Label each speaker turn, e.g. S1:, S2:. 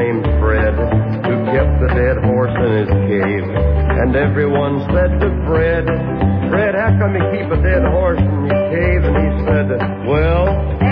S1: named Fred, who kept the dead horse in his cave. And everyone said to Fred, Fred, how come you keep a dead horse in your cave? And he said, well,